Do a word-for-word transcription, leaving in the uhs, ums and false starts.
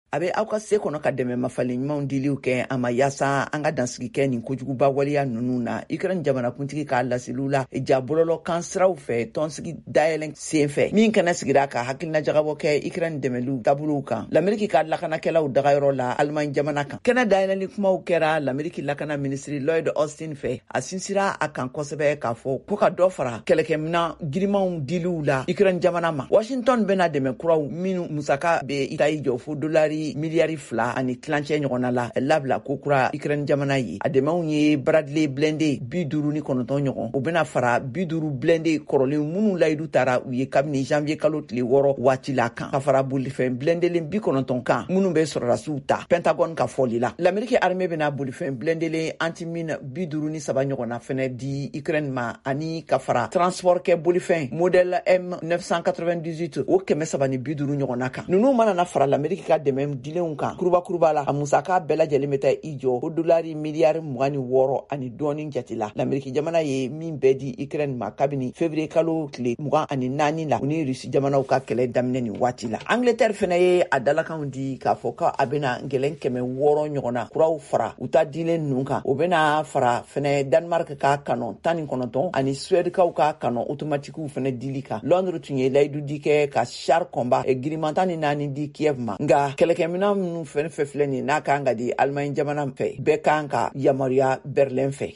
a bɛ aw ka se kɔnɔ ka dɛmɛ mafali ɲumanw diliw kɛ a ma yaasa an ka dansigi kɛ nin kojuguba waleya ninnu na Ukraine jamanakuntigi k'a laseliw la ja bɔlɔlɔ kan siraw fɛ tɔnsigi dayɛlɛn sen fɛ min kɛnɛ sigira ka hakilina jagabɔ kɛ Ukraine dɛmɛliw taabolow kan l'Amérique ka lakanakɛlaw dagayɔrɔ la Allemagne jamana kan. Kɛnɛ dayɛlɛnni kumaw kɛra l'Amérique lakana ministri Lloyd Austin fɛ a sinsira a kan kosɛbɛ k'a fɔ ko ka dɔ fara kɛlɛkɛmina girimanw diliw la Ukraine jamana ma. Washington bɛna dɛmɛ kuraw minnu musaka bɛ itayi jɔ fo dolari miliyari fila ani tilancɛ ɲɔgɔnna la labila ko kura Ukraine jamana ye. A dɛmɛw ye Bradley blende bi duuru ni kɔnɔntɔn ɲɔgɔn o bɛna fara bi duuru blende kɔrɔlen minnu layidu taara u ye kabini janvier kalo tile wɔɔrɔ waati la kan ka fara bolifɛn blendelen bi kɔnɔntɔn kan minnu bɛ sɔrɔdasiw ta Pentagon ka fɔli la. L'Amérique armée bɛna bolifɛn blendelen antimine bi duuru ni saba ɲɔgɔnna fɛnɛ di Ukraine ma ani ka fara transport kɛ bolifɛn modèle M neuf cent quatre-vingt-dix-huit o kɛmɛ saba ni bi duuru ɲɔgɔnna kan. Nunu mana na fara l'Amérique ka dɛmɛ dilenw kan kuruba kuruba la a musaka bɛɛ lajɛlen bɛ taa i jɔ o dolari miliyari mugan ni wɔɔrɔ ani dɔɔni jate la. L'Amérique jamana ye min bɛɛ di Ukraine ma kabini février kalo tile mugan ani naani la u ni Russie jamanaw ka kɛlɛ daminɛ ni waati la. Angleterre fɛnɛ ye a dalakanw di k'a fɔ ka a bɛna gɛlɛn kɛmɛ wɔɔrɔ ɲɔgɔnna kuraw fara u ta dilen ninnu kan o bɛna fara fɛnɛ Danemark ka kanɔ tan ni kɔnɔntɔn ani Suède kaw ka kanɔ automatiquew fɛnɛ dili kan. Londres tun ye layidu di kɛ ka char combat giriman tan ni naani di Kiev ma nka kɛlɛkɛminɛn minnu fɛn fɛn filɛ nin n'a kan ka di Allemagne jamana fɛ bɛɛ kan ka yamaruya Berlin fɛ.